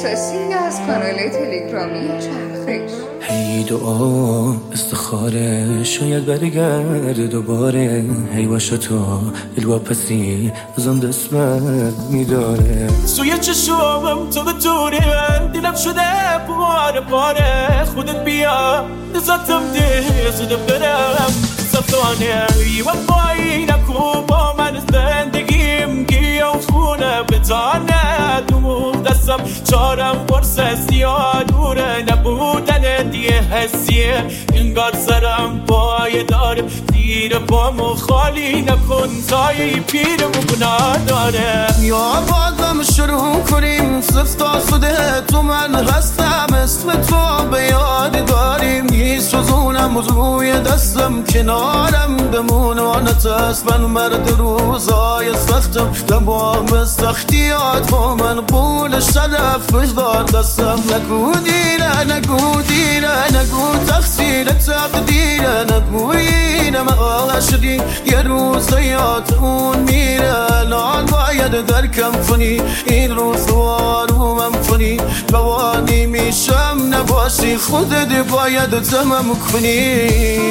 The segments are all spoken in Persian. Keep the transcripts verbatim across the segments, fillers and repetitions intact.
دسترسی از کانال تلگرامی چرخش. هی دعا استخاره شاید برگرد دوباره، هی باشه تو الواپسی ازم دستمت میداره. سوی چشمم تو بتونه دیلم شده باره باره، خودت بیا نزاتم ده زده برم صفتانه و پایی نکو با من زندگیم گیه و خونه بتانه دو دستم چارم برسه سیادوره نبودن دیگه حسیه انگار سرم پای داره زیر پامو خالی نکن تایی پیرمو گناه داره. یا بازم شروع کنیم صفت آسوده تو من هستم اسم تو به یاد داریم میسوزونم روی دستم کنارم بمونانت است من مرد روزای سختم تمام سختیات با من قول شرف وجدار دستم نگو دیره نگو دیره نگو تقصیر تقدیره نگو اینم عاشقی یه روز یاد اون میره الان باید درکم کنی این روز آرومم کنی روانی میشم نباشی خودت باید تمام کنی.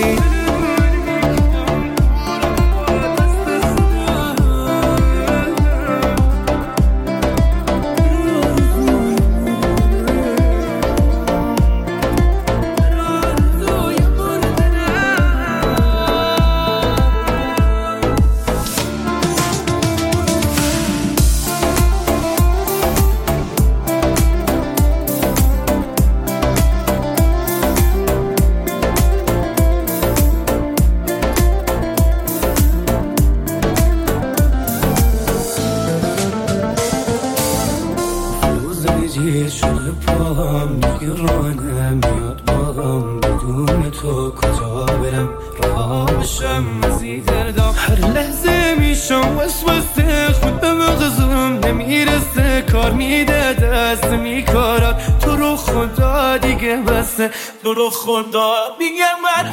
جیر شده پاهم نگرانم میاد باهم بدون تو کجا برم رها بشم مزید دردم هر لحظه میشم وسوسه خود به مغزم نمیرسه کار میده دست میکارد تو رو خدا دیگه بسه تو رو خدا دیگه من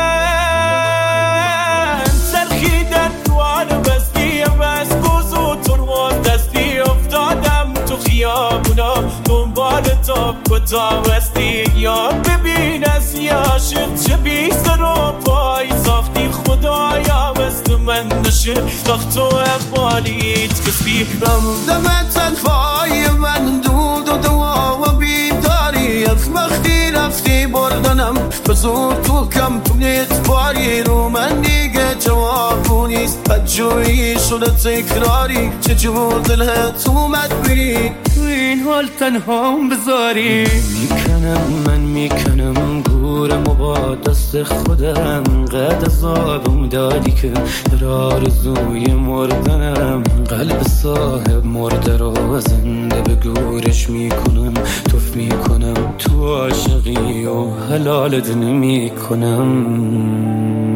سرخیدن دوانو بستی بس بزو تو رو دستی افتادم تو خیابونا دنبال تا کتا وستی یاد ببین از یاشت چه بی سر و پای ساختی خدایا مثل من نشه تخت و اقبالیت کسی دم تنفای من دود و دوا و بیداری از وقتی رفتی بردنم به زور تو کم تو نیت باری رو من دیگه جوابو نیست بدجویی شده تکراری چجور دلت اومد بری تو این حال تنها بذاری میکنم من میکنم گورم و با دست خودم قد عذابم دادی که در آرزوی مردنم قلب صاحب مرده رو زنده به گورش میکنم توف میکنم تو عاشقی و حلالت نمیکنم.